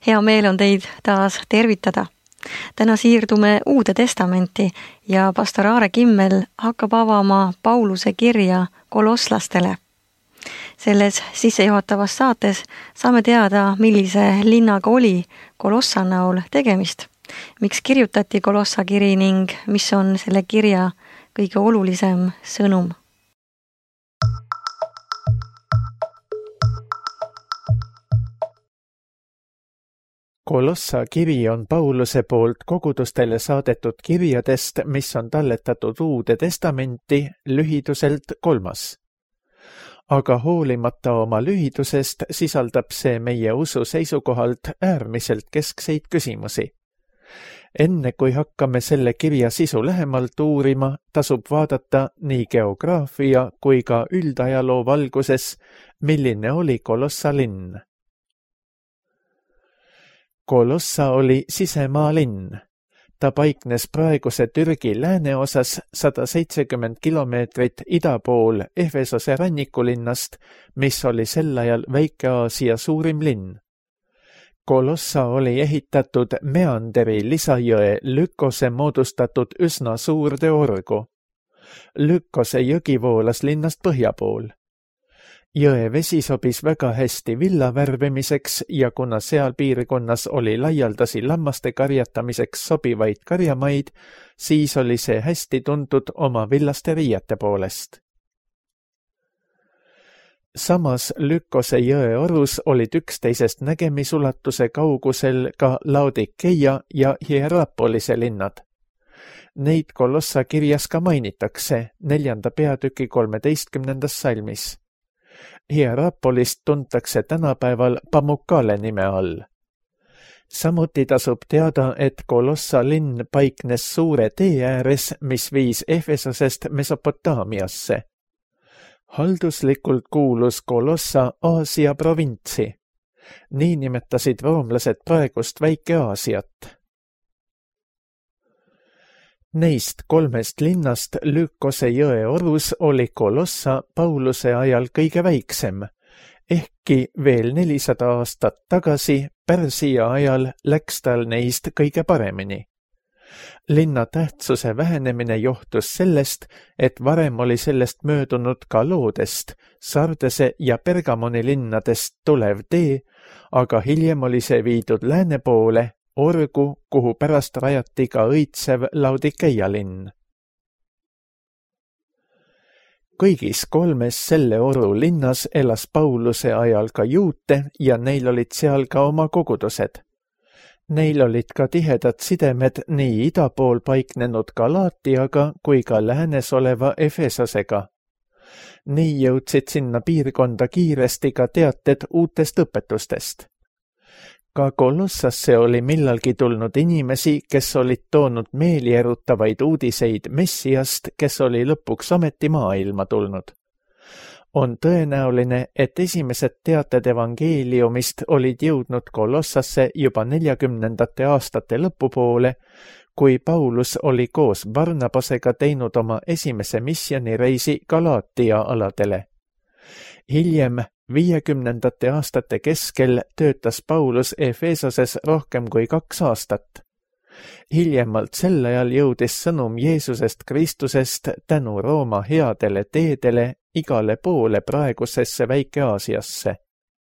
Hea meel on teid taas tervitada. Täna siirdume Uude Testamenti ja pastor Aare Kimmel hakkab avama Pauluse kirja kolosslastele. Selles sissejuhatavas saates saame teada, millise linnaga oli Kolossa näol tegemist, miks kirjutati Kolossa kiri ning mis on selle kirja kõige olulisem sõnum. Kolossa kiri on Pauluse poolt kogudustele saadetud kirjadest, mis on talletatud Uude Testamenti, lühiduselt 3. Aga hoolimata oma lühidusest sisaldab see meie usu seisukohalt äärmiselt keskseid küsimusi. Enne kui hakkame selle kirja sisu lähemalt uurima, tasub vaadata nii geograafia kui ka üldajaloo valguses, milline oli Kolossa linn. Kolossa oli sisemaa linn. Ta paiknes praeguse Türgi lääneosas 170 kilomeetrit ida pool Efesose rannikulinnast, mis oli sel ajal Väike-Aasia suurim linn. Kolossa oli ehitatud Meanderi lisajõe Lykose moodustatud üsna suurde orgu. Lykose jõgi voolas linnast põhja pool. Jõe vesi sobis väga hästi villa värvimiseks ja kuna seal piirkonnas oli laialdasi lammaste karjatamiseks sobivaid karjamaid, siis oli see hästi tuntud oma villaste riiete poolest. Samas Lykose jõe orus olid üksteisest nägemisulatuse kaugusel ka Laodikeia ja Hierapolise linnad. Neid Kolossa kirjas ka mainitakse 4. peatüki 13. salmis. Hierapolist tuntakse tänapäeval Pamukkale nime all. Samuti tasub teada, et Kolossa linn paiknes suure tee ääres, mis viis Efesosest Mesopotaamiasse. Halduslikult kuulus Kolossa Aasia provintsi. Nii nimetasid roomlased praegust Väike-Aasiat. Neist 3 linnast Lykose jõe orus oli Kolossa Pauluse ajal kõige väiksem, ehkki veel 400 aastat tagasi Pärsia ajal läks tal neist kõige paremini. Linna tähtsuse vähenemine johtus sellest, et varem oli sellest möödunud ka Loodest, Sardese ja Pergamoni linnadest tulev tee, aga hiljem oli see viidud lääne poole, orgu, kuhu pärast rajati ka õitsev Laodikeia linn. Kõigis 3 selle oru linnas elas Pauluse ajal ka juute ja neil olid seal ka oma kogudused. Neil olid ka tihedad sidemed nii ida pool paiknenud Galaatiaga kui ka läänes oleva Efesosega. Nii jõudsid sinna piirkonda kiiresti ka teated uutest õpetustest. Ka Kolossasse oli millalgi tulnud inimesi, kes olid toonud meelierutavaid uudiseid Messiast, kes oli lõpuks ameti maailma tulnud. On tõenäoline, et esimesed teated evangeeliumist olid jõudnud Kolossasse juba 40. aastate lõpupoole, kui Paulus oli koos Barnabasega teinud oma esimese missioonireisi Galaatia aladele. Hiljem 50. aastate keskel töötas Paulus Efesoses rohkem kui 2 aastat. Hiljemalt sel ajal jõudis sõnum Jeesusest Kristusest tänu Rooma headele teedele igale poole praegusesse Väike-Aasiasse.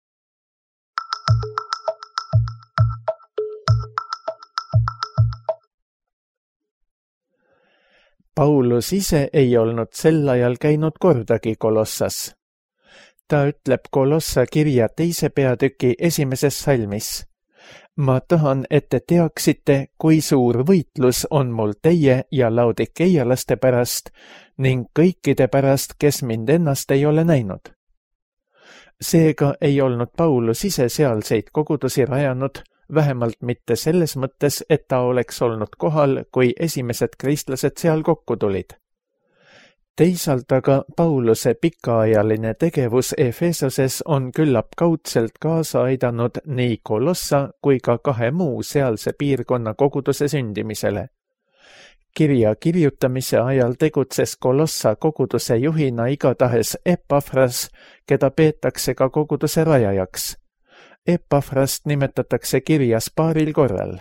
Paulus ise ei olnud sel ajal käinud kordagi Kolossas. Ta ütleb Kolossa kirja 2. peatüki 1. salmis. Ma tahan, et te teaksite, kui suur võitlus on mul teie ja laodikeialaste pärast ning kõikide pärast, kes mind ennast ei ole näinud. Seega ei olnud Paulus ise sealseid kogudusi rajanud, vähemalt mitte selles mõttes, et ta oleks olnud kohal, kui esimesed kristlased seal kokku tulid. Teisalt aga Pauluse pikaajaline tegevus Efesoses on küllap kaudselt kaasa aidanud nii Kolossa kui ka 2 muu sealse piirkonna koguduse sündimisele. Kirja kirjutamise ajal tegutses Kolossa koguduse juhina igatahes Epafras, keda peetakse ka koguduse rajajaks. Epafrast nimetatakse kirjas paaril korral.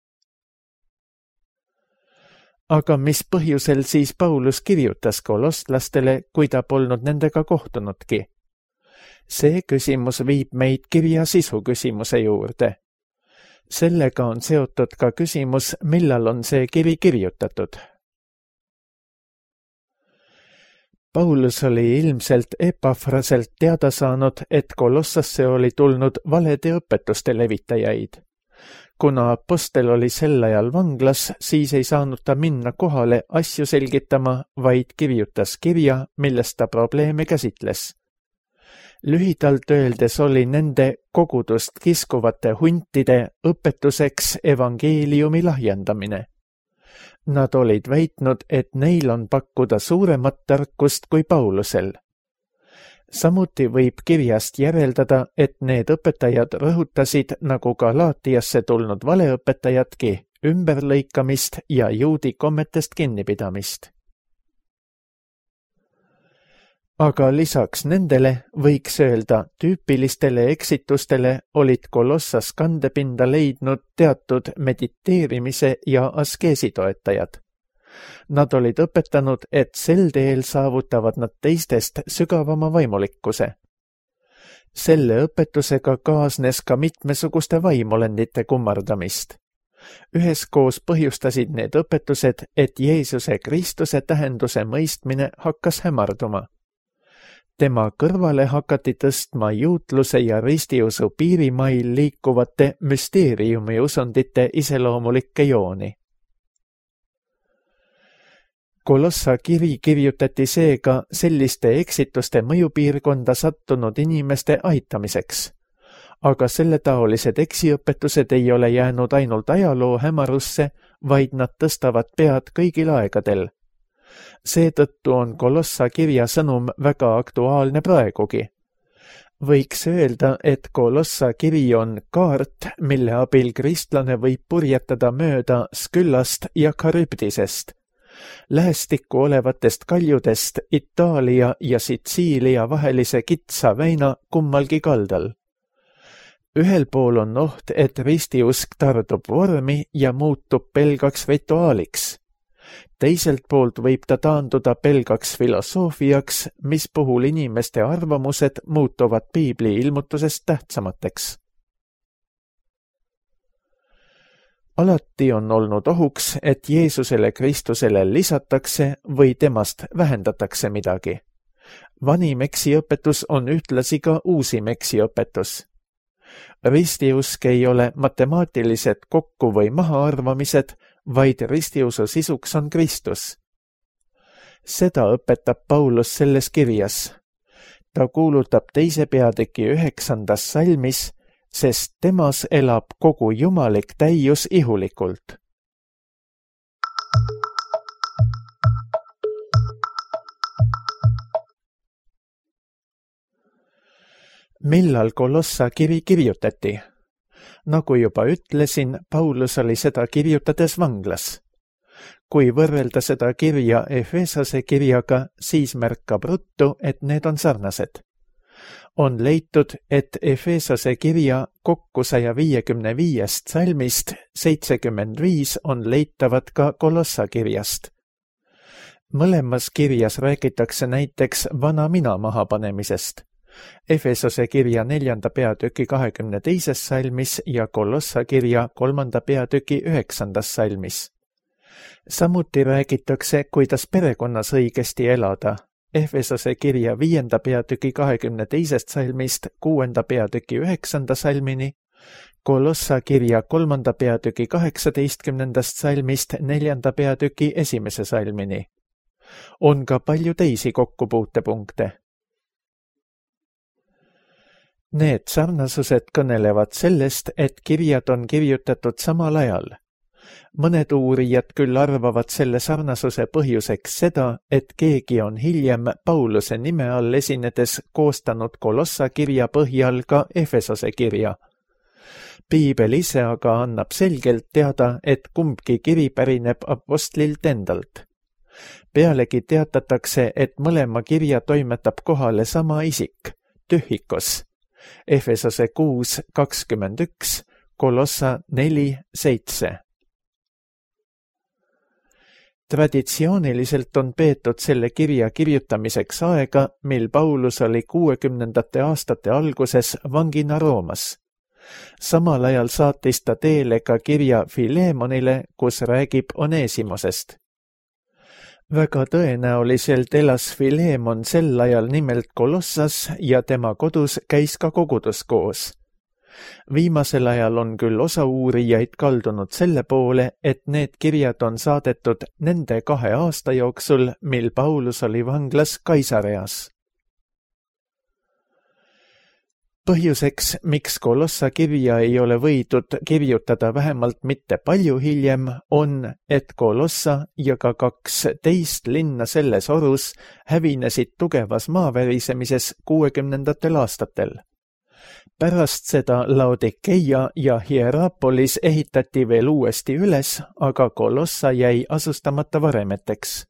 Aga mis põhjusel siis Paulus kirjutas kolosslastele, kui ta polnud nendega kohtunudki? See küsimus viib meid kirja sisu küsimuse juurde. Sellega on seotud ka küsimus, millal on see kiri kirjutatud. Paulus oli ilmselt Epafraselt teada saanud, et Kolossasse oli tulnud valede õpetuste levitajaid. Kuna apostel oli sel ajal vanglas, siis ei saanud ta minna kohale asju selgitama, vaid kirjutas kirja, millest ta probleeme käsitles. Lühidalt öeldes oli nende kogudust kiskuvate huntide õpetuseks evangeeliumi lahjendamine. Nad olid väitnud, et neil on pakkuda suuremat tarkust kui Paulusel. Samuti võib kirjast järeldada, et need õpetajad rõhutasid, nagu Galaatiasse tulnud valeõpetajadki, ümberlõikamist ja juudi kommetest kinnipidamist. Aga lisaks nendele, võiks öelda, tüüpilistele eksitustele olid Kolossas kandepinda leidnud teatud mediteerimise ja askeesi toetajad. Nad olid õpetanud, et sel teel saavutavad nad teistest sügavama vaimulikkuse. Selle õpetusega kaasnes ka mitmesuguste vaimolendite kummardamist. Üheskoos põhjustasid need õpetused, et Jeesuse Kristuse tähenduse mõistmine hakkas hämarduma. Tema kõrvale hakati tõstma juutluse ja ristiusu piirimail liikuvate müsteeriumi usundite iseloomulikke jooni. Kolossa kiri kirjutati seega selliste eksituste mõjupiirkonda sattunud inimeste aitamiseks. Aga selletaolised eksiõpetused ei ole jäänud ainult ajaloo hämarusse, vaid nad tõstavad pead kõigil aegadel. Seetõttu on Kolossa kirja sõnum väga aktuaalne praegugi. Võiks öelda, et Kolossa kiri on kaart, mille abil kristlane võib purjetada mööda Skyllast ja Charybdisest, lähestikku olevatest kaljudest Itaalia ja Sitsiilia vahelise kitsa väina kummalgi kaldal. Ühel pool on oht, et ristiusk tardub vormi ja muutub pelgaks rituaaliks. Teiselt poolt võib ta taanduda pelgaks filosoofiaks, mis puhul inimeste arvamused muutuvad piibli ilmutusest tähtsamateks. Alati on olnud ohuks, et Jeesusele Kristusele lisatakse või temast vähendatakse midagi. Vanim eksiõpetus on ühtlasi ka uusim eksiõpetus. Ristiusk ei ole matemaatilised kokku- või mahaarvamised, vaid ristiusu sisuks on Kristus. Seda õpetab Paulus selles kirjas. Ta kuulutab 2. peatüki 9. salmis, sest temas elab kogu jumalik täius ihulikult. Millal Kolossa kiri kirjutati? Nagu juba ütlesin, Paulus oli seda kirjutades vanglas. Kui võrrelda seda kirja Efesose kirjaga, siis märkab ruttu, et need on sarnased. On leitud, et Efesose kirja kokku 155 salmist 75 on leitavad ka Kolossa kirjast. Mõlemas kirjas räägitakse näiteks vana mina mahapanemisest. Efesose kirja 4. peatüki 22. salmis ja Kolossa kirja 3. peatüki 9. salmis. Samuti räägitakse, kuidas perekonnas õigesti elada. Efesose kirja 5. peatüki 22. salmist 6. peatüki 9. salmini, Kolossa kirja 3. peatüki 18. salmist 4. peatüki 1. salmini. On ka palju teisi kokkupuutepunkte. Need sarnasused kõnelevad sellest, et kirjad on kirjutatud samal ajal. Mõned uurijad küll arvavad selle sarnasuse põhjuseks seda, et keegi on hiljem Pauluse nime all esinedes koostanud Kolossa kirja põhjal ka Efesose kirja. Piibel ise aga annab selgelt teada, et kumbki kiri pärineb apostlilt endalt. Pealegi teatatakse, et mõlema kirja toimetab kohale sama isik, Tühikos. Efesose 6:21, Kolossa 4:7. Traditsiooniliselt on peetud selle kirja kirjutamiseks aega, mil Paulus oli 60. aastate alguses vangina Roomas. Samal ajal saatis ta teele ka kirja Filemonile, kus räägib Onesimosest. Väga tõenäoliselt elas Filemon sel ajal nimelt Kolossas ja tema kodus käis ka kogudus koos. Viimasel ajal on küll osa uurijaid kaldunud selle poole, et need kirjad on saadetud nende 2 aasta jooksul, mil Paulus oli vanglas Kaisareas. Põhjuseks, miks Kolossa kirja ei ole võidud kirjutada vähemalt mitte palju hiljem, on, et Kolossa ja ka 2 teist linna selles orus hävinesid tugevas maavärisemises 60. aastatel. Pärast seda Laodikeia ja Hierapolis ehitati veel uuesti üles, aga Kolossa jäi asustamata varemeteks.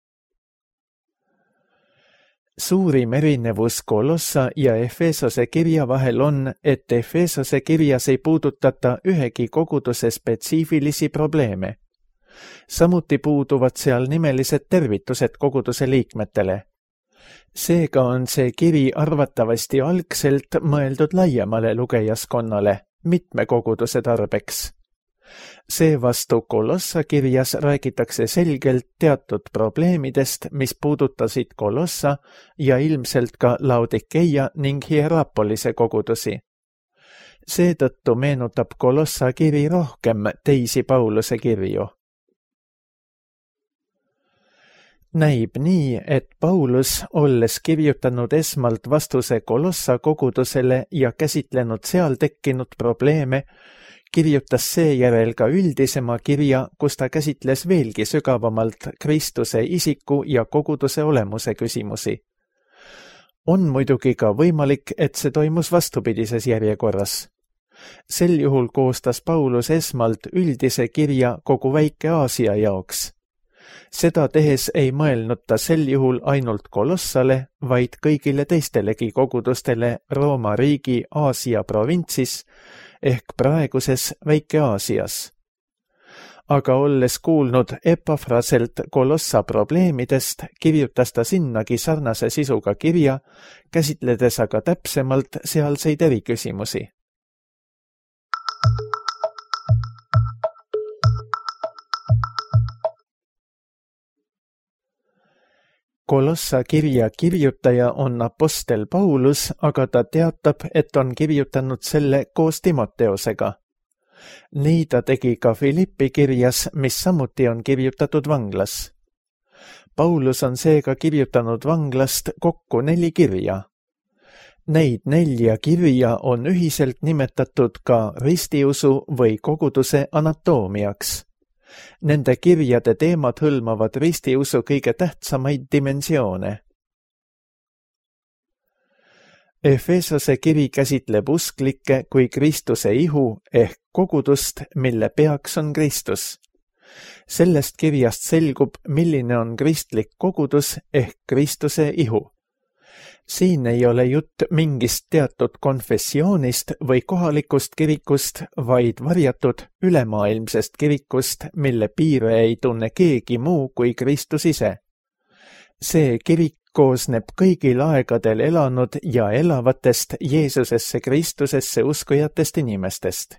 Suurim erinevus Kolossa ja Efesose kirja vahel on, et Efesose kirjas ei puudutata ühegi koguduse spetsiifilisi probleeme. Samuti puuduvad seal nimelised tervitused koguduse liikmetele. Seega on see kiri arvatavasti algselt mõeldud laiemale lugejaskonnale, mitme koguduse tarbeks. Seevastu Kolossa kirjas räägitakse selgelt teatud probleemidest, mis puudutasid Kolossa ja ilmselt ka Laodikeia ning Hierapolise kogudusi. Seetõttu meenutab Kolossa kiri rohkem teisi Pauluse kirju. Näib nii, et Paulus, olles kirjutanud esmalt vastuse Kolossa kogudusele ja käsitlenud seal tekkinud probleeme, kirjutas seejärel ka üldisema kirja, kus ta käsitles veelgi sügavamalt Kristuse isiku ja koguduse olemuse küsimusi. On muidugi ka võimalik, et see toimus vastupidises järjekorras. Sel juhul koostas Paulus esmalt üldise kirja kogu Väike-Aasia jaoks. Seda tehes ei mõelnud ta sel juhul ainult Kolossale, vaid kõigile teistelegi kogudustele Rooma riigi Aasia provintsis ehk praeguses Väike-Aasias. Aga olles kuulnud Epafraselt Kolossa probleemidest, kirjutas ta sinnagi sarnase sisuga kirja, käsitledes aga täpsemalt sealseid eriküsimusi. Kolossa kirja kirjutaja on apostel Paulus, aga ta teatab, et on kirjutanud selle koos Timoteosega. Nii ta tegi ka Filippi kirjas, mis samuti on kirjutatud vanglas. Paulus on seega kirjutanud vanglast kokku 4 kirja. Neid 4 kirja on ühiselt nimetatud ka ristiusu või koguduse anatoomiaks. Nende kirjade teemad hõlmavad ristiusu kõige tähtsamaid dimensioone. Efesose kiri käsitleb usklikke kui Kristuse ihu ehk kogudust, mille peaks on Kristus. Sellest kirjast selgub, milline on kristlik kogudus ehk Kristuse ihu. Siin ei ole jutt mingist teatud konfessioonist või kohalikust kirikust, vaid varjatud ülemaailmsest kirikust, mille piire ei tunne keegi muu kui Kristus ise. See kirik koosneb kõigil aegadel elanud ja elavatest Jeesusesse Kristusesse uskujatest inimestest.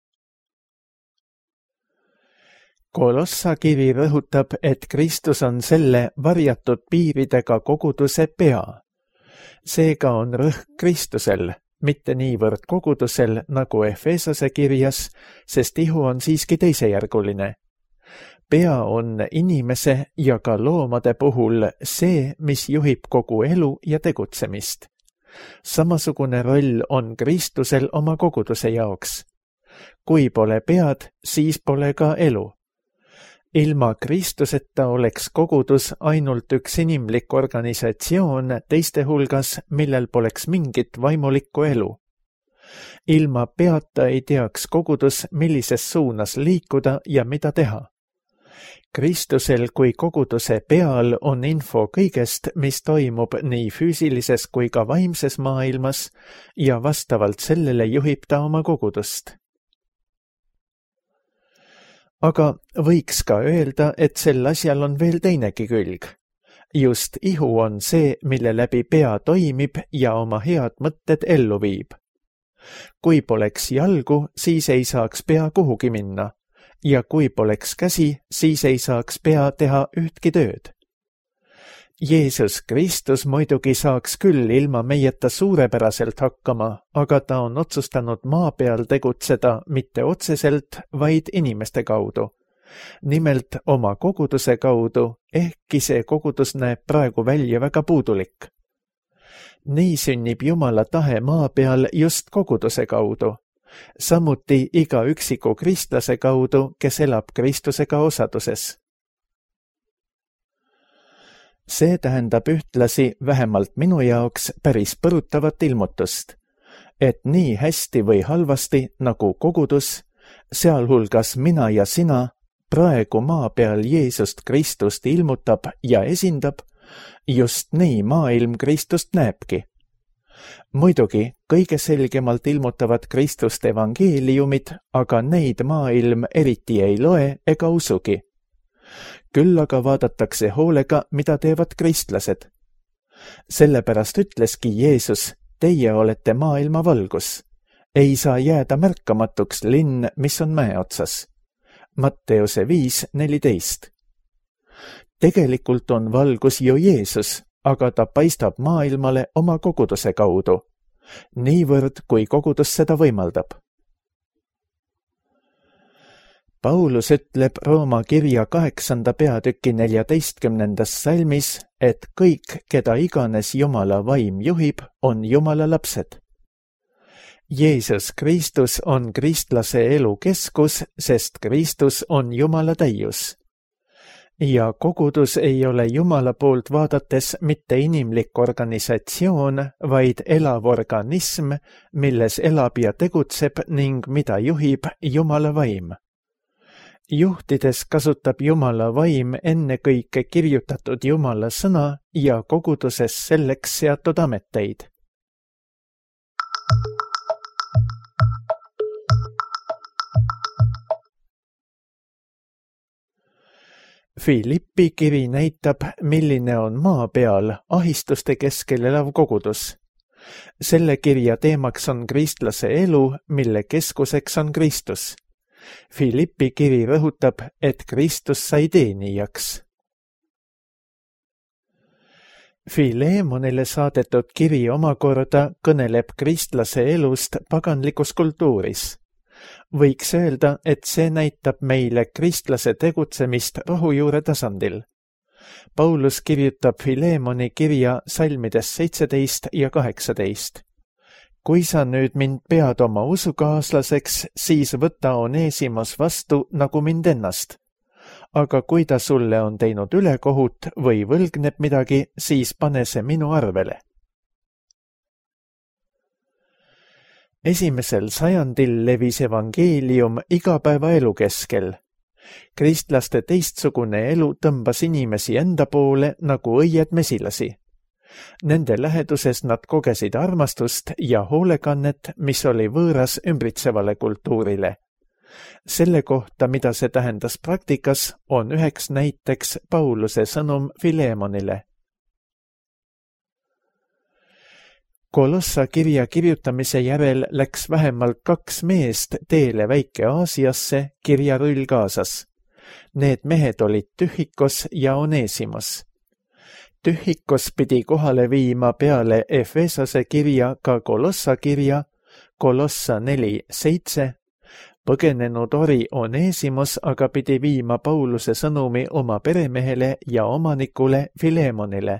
Kolossa kiri rõhutab, et Kristus on selle varjatud piiridega koguduse pea. Seega on rõhk Kristusel, mitte niivõrd kogudusel nagu Efesose kirjas, sest ihu on siiski teisejärguline. Pea on inimese ja ka loomade puhul see, mis juhib kogu elu ja tegutsemist. Samasugune roll on Kristusel oma koguduse jaoks. Kui pole pead, siis pole ka elu. Ilma Kristuseta oleks kogudus ainult üks inimlik organisatsioon teiste hulgas, millel poleks mingit vaimulikku elu. Ilma peata ei teaks kogudus, millises suunas liikuda ja mida teha. Kristusel kui koguduse peal on info kõigest, mis toimub nii füüsilises kui ka vaimses maailmas ja vastavalt sellele juhib ta oma kogudust. Aga võiks ka öelda, et sel asjal on veel teinegi külg. Just ihu on see, mille läbi pea toimib ja oma head mõtted ellu viib. Kui poleks jalgu, siis ei saaks pea kuhugi minna. Ja kui poleks käsi, siis ei saaks pea teha ühtki tööd. Jeesus Kristus muidugi saaks küll ilma meieta suurepäraselt hakkama, aga ta on otsustanud maa peal tegutseda mitte otseselt, vaid inimeste kaudu. Nimelt oma koguduse kaudu, ehkki see kogudus näeb praegu välja väga puudulik. Nii sünnib Jumala tahe maa peal just koguduse kaudu. Samuti iga üksiku kristlase kaudu, kes elab Kristusega osaduses. See tähendab ühtlasi vähemalt minu jaoks päris põrutavat ilmutust, et nii hästi või halvasti nagu kogudus, sealhulgas mina ja sina, praegu maa peal Jeesust Kristust ilmutab ja esindab, just nii maailm Kristust näebki. Muidugi, kõige selgemalt ilmutavad Kristust evangeeliumid, aga neid maailm eriti ei loe ega usugi. Küll aga vaadatakse hoolega, mida teevad kristlased. Sellepärast ütleski Jeesus, teie olete maailma valgus. Ei saa jääda märkamatuks linn, mis on mäe otsas. Matteuse 5:14. Tegelikult on valgus ju Jeesus, aga ta paistab maailmale oma koguduse kaudu, niivõrd kui kogudus seda võimaldab. Paulus ütleb Rooma kirja 8. peatüki 14. salmis, et kõik, keda iganes Jumala vaim juhib, on Jumala lapsed. Jeesus Kristus on kristlase elu keskus, sest Kristus on Jumala täius. Ja kogudus ei ole Jumala poolt vaadates mitte inimlik organisatsioon, vaid elav organism, milles elab ja tegutseb ning mida juhib Jumala vaim. Juhtides kasutab Jumala vaim ennekõike kirjutatud Jumala sõna ja koguduses selleks seatud ameteid. Filippi kiri näitab, milline on maa peal ahistuste keskel elav kogudus. Selle kirja teemaks on kristlase elu, mille keskuseks on Kristus. Filippi kiri rõhutab, et Kristus sai teenijaks. Filemonile saadetud kiri omakorda kõneleb kristlase elust paganlikus kultuuris. Võiks öelda, et see näitab meile kristlase tegutsemist rohujuure tasandil. Paulus kirjutab Filemoni kirja salmides 17 ja 18. Kui sa nüüd mind pead oma usukaaslaseks, siis võta Onesimos vastu nagu mind ennast. Aga kui ta sulle on teinud ülekohut või võlgneb midagi, siis pane see minu arvele. Esimesel sajandil levis evangeelium igapäevaelu keskel. Kristlaste teistsugune elu tõmbas inimesi enda poole nagu õied mesilasi. Nende läheduses nad kogesid armastust ja hoolekannet, mis oli võõras ümbritsevale kultuurile. Selle kohta, mida see tähendas praktikas, on üheks näiteks Pauluse sõnum Filemonile. Kolossa kirja kirjutamise järel läks vähemalt 2 meest teele Väike-Aasiasse kirjarull kaasas. Need mehed olid Tühikos ja Onesimos. Tühikos pidi kohale viima peale Efesose kirja ka Kolossa kirja, Kolossa 4:7. Põgenenud ori Onesimos aga pidi viima Pauluse sõnumi oma peremehele ja omanikule Filemonile.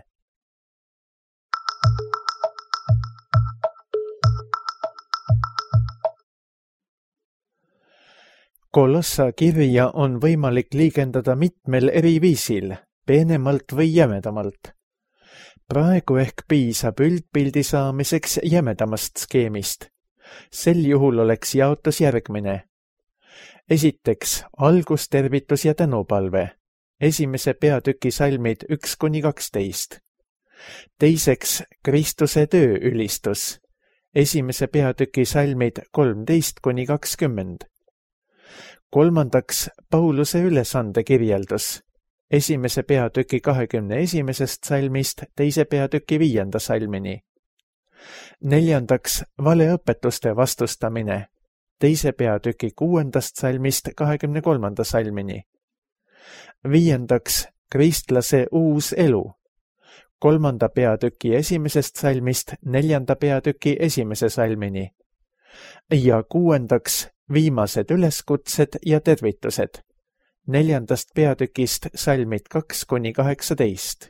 Kolossa kirja on võimalik liigendada mitmel eri viisil, peenemalt või jämedamalt. Praegu ehk piisab üldpildi saamiseks jämedamast skeemist. Sel juhul oleks jaotus järgmine. Esiteks algustervitus ja tänupalve, 1. peatüki salmid 1-12. Teiseks Kristuse tööülistus, 1. peatüki salmid 13-20. Kolmandaks Pauluse ülesande kirjeldus, 1. peatüki 21. salmist 2. peatüki 5. salmini. Neljandaks valeõpetuste vastustamine, 2. peatüki 6. salmist 23. salmini. Viiendaks kristlase uus elu, 3. peatüki 1. salmist 4. peatüki 1. salmini. Ja kuuendaks viimased üleskutsed ja tervitused, 4. peatükist salmid 2-18.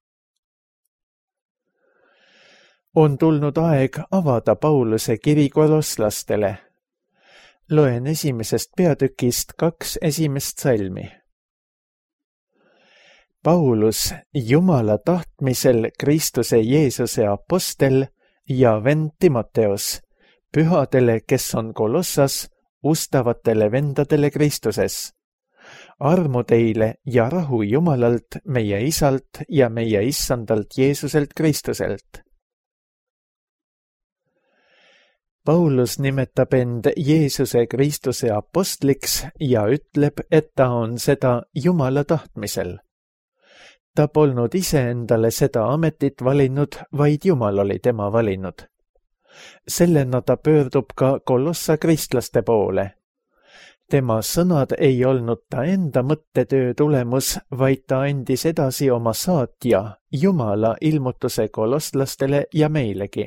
On tulnud aeg avada Pauluse kiri kolosslastele. Loen 1. peatükist 2 esimest salmi. Paulus, Jumala tahtmisel Kristuse Jeesuse apostel ja vend Timoteos, pühadele, kes on Kolossas, ustavatele vendadele Kristuses. Armu teile ja rahu Jumalalt, meie Isalt ja meie Issandalt Jeesuselt Kristuselt. Paulus nimetab end Jeesuse Kristuse apostliks ja ütleb, et ta on seda Jumala tahtmisel. Ta polnud iseendale seda ametit valinud, vaid Jumal oli tema valinud. Sellena ta pöördub ka Kolossa kristlaste poole. Tema sõnad ei olnud ta enda mõttetöö tulemus, vaid ta andis edasi oma saatja, Jumala ilmutuse kolosslastele ja meilegi.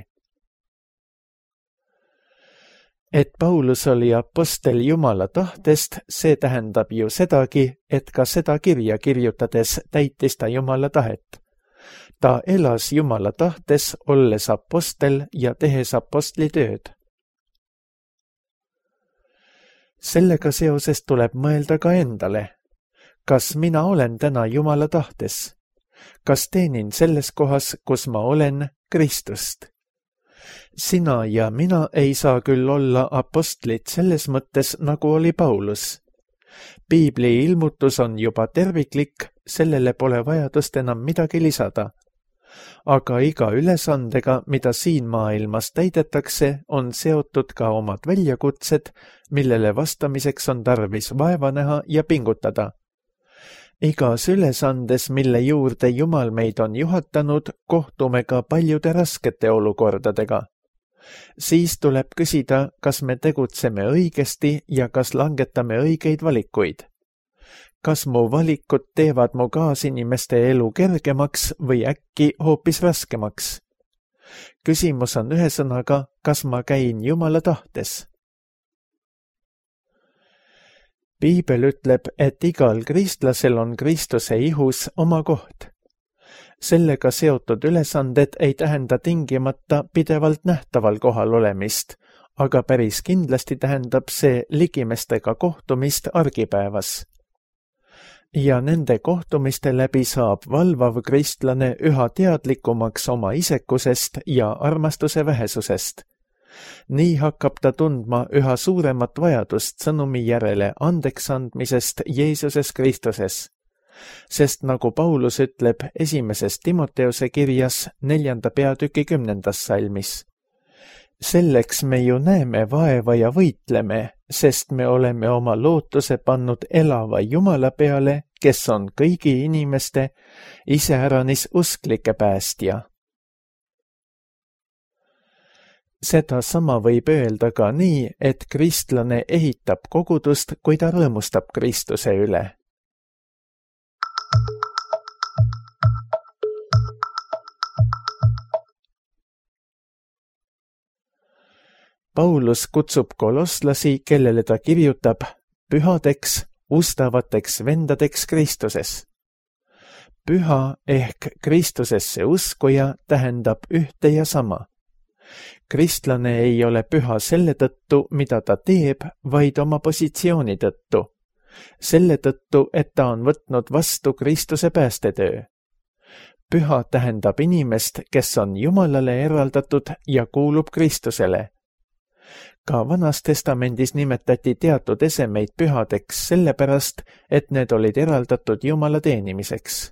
Et Paulus oli apostel Jumala tahtest, see tähendab ju sedagi, et ka seda kirja kirjutades täitis ta Jumala tahet. Ta elas Jumala tahtes, olles apostel ja tehes apostlitööd. Sellega seoses tuleb mõelda ka endale. Kas mina olen täna Jumala tahtes? Kas teenin selles kohas, kus ma olen Kristust? Sina ja mina ei saa küll olla apostlid selles mõttes, nagu oli Paulus. Piibli ilmutus on juba terviklik, sellele pole vajadust enam midagi lisada. Aga iga ülesandega, mida siin maailmas täidetakse, on seotud ka omad väljakutsed, millele vastamiseks on tarvis vaeva näha ja pingutada. Igas ülesandes, mille juurde Jumal meid on juhatanud, kohtume ka paljude raskete olukordadega. Siis tuleb küsida, kas me tegutseme õigesti ja kas langetame õigeid valikuid. Kas mu valikud teevad mu kaasinimeste elu kergemaks või äkki hoopis raskemaks? Küsimus on ühesõnaga, kas ma käin Jumala tahtes? Piibel ütleb, et igal kristlasel on Kristuse ihus oma koht. Sellega seotud ülesanded ei tähenda tingimata pidevalt nähtaval kohal olemist, aga päris kindlasti tähendab see ligimestega kohtumist argipäevas. Ja nende kohtumiste läbi saab valvav kristlane üha teadlikumaks oma isekusest ja armastuse vähesusest. Nii hakkab ta tundma üha suuremat vajadust sõnumi järele andeks andmisest Jeesuses Kristuses. Sest nagu Paulus ütleb 1. Timoteose kirjas 4. peatüki 10. salmis. Selleks me ju näeme vaeva ja võitleme, sest me oleme oma lootuse pannud elava Jumala peale, kes on kõigi inimeste, iseäranis usklike päästja. Seda sama võib öelda ka nii, et kristlane ehitab kogudust, kui ta rõõmustab Kristuse üle. Paulus kutsub kolosslasi, kellele ta kirjutab, pühadeks, ustavateks vendadeks Kristuses. Püha ehk Kristusesse uskuja tähendab ühte ja sama. Kristlane ei ole püha selle tõttu, mida ta teeb, vaid oma positsiooni tõttu. Selle tõttu, et ta on võtnud vastu Kristuse päästetöö. Püha tähendab inimest, kes on Jumalale eraldatud ja kuulub Kristusele. Ka Vanas Testamendis nimetati teatud esemeid pühadeks sellepärast, et need olid eraldatud Jumala teenimiseks.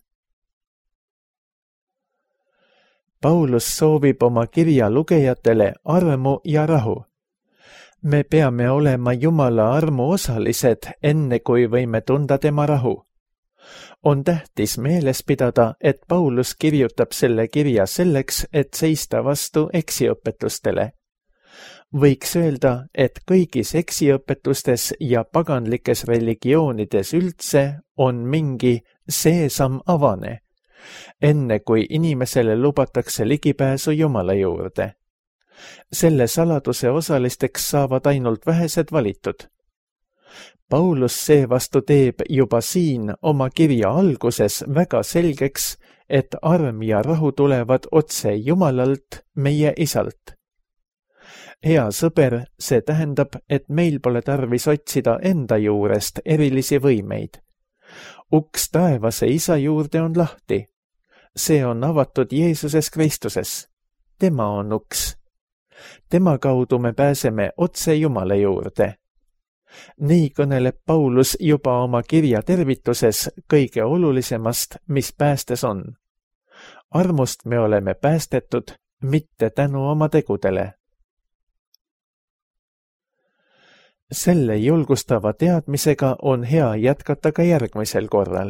Paulus soovib oma kirja lugejatele armu ja rahu. Me peame olema Jumala armu osalised, enne kui võime tunda tema rahu. On tähtis meeles pidada, et Paulus kirjutab selle kirja selleks, et seista vastu eksiõpetustele. Võiks öelda, et kõigis eksiõpetustes ja paganlikes religioonides üldse on mingi seesam avane, enne kui inimesele lubatakse ligipääsu Jumala juurde. Selle saladuse osalisteks saavad ainult vähesed valitud. Paulus seevastu teeb juba siin oma kirja alguses väga selgeks, et arm ja rahu tulevad otse Jumalalt, meie Isalt. Hea sõber, see tähendab, et meil pole tarvis otsida enda juurest erilisi võimeid. Uks taevase Isa juurde on lahti. See on avatud Jeesuses Kristuses. Tema on uks. Tema kaudu me pääseme otse Jumala juurde. Nii kõneleb Paulus juba oma kirja tervituses kõige olulisemast, mis päästes on. Armust me oleme päästetud, mitte tänu oma tegudele. Selle julgustava teadmisega on hea jätkata ka järgmisel korral.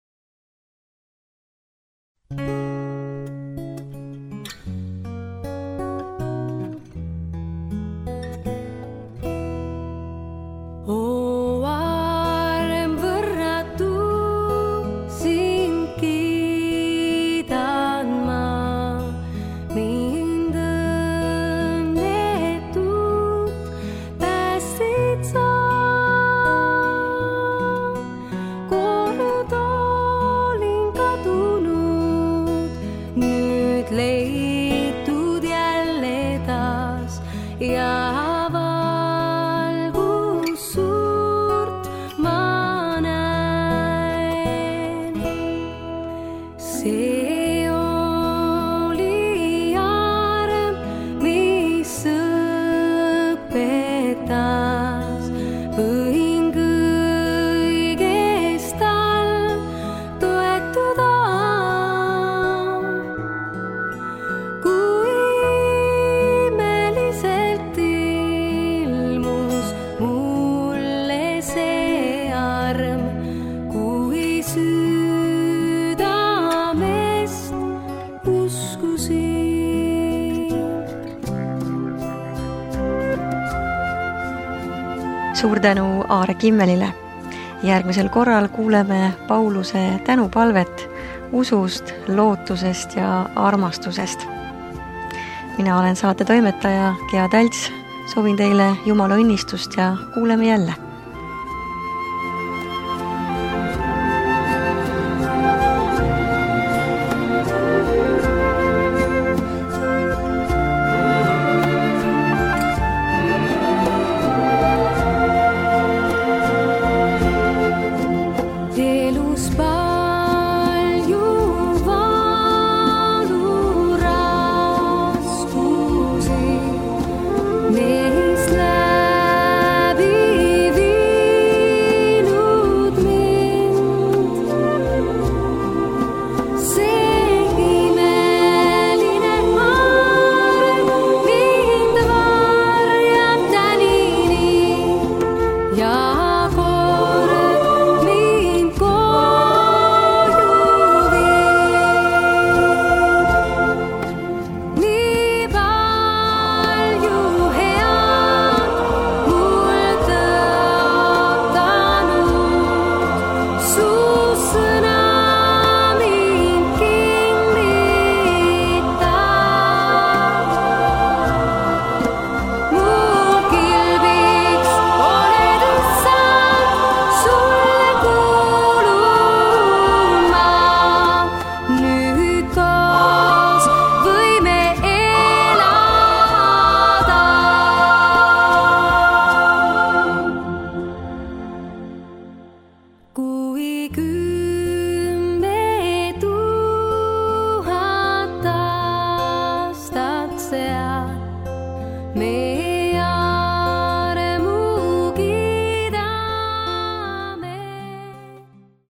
Suur tänu Aare Kimmelile. Järgmisel korral kuuleme Pauluse tänupalvet usust, lootusest ja armastusest. Mina olen saate toimetaja Gea Talts. Soovin teile Jumala õnnistust ja kuuleme jälle. Kui